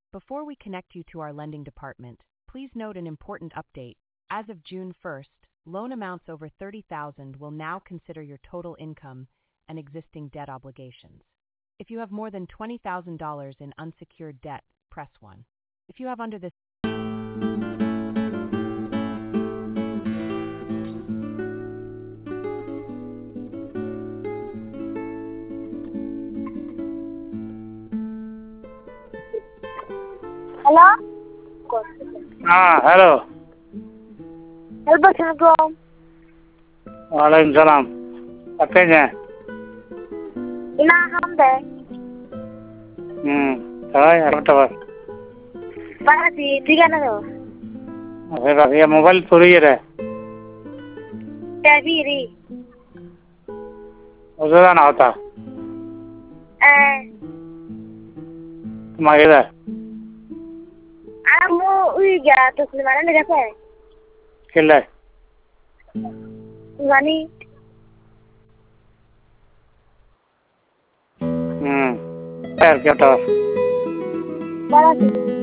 Before we connect you to our lending department, please note an important update. As of June 1st, loan amounts over $30,000 will now consider your total income and existing debt obligations. If you have more than $20,000 in unsecured debt, press 1. If you have under this Hello? Hello. Help us, Assalamualaikum. Waalaikumsalam. Apanya? Ina hambe. Hai, apa? Pasti tiga nado. Apa ya mobile puriya? Tabiri. Udah na hota. Mageda. Amu uiga to mana lega se? Killa. Gani. Kya to? Pasti.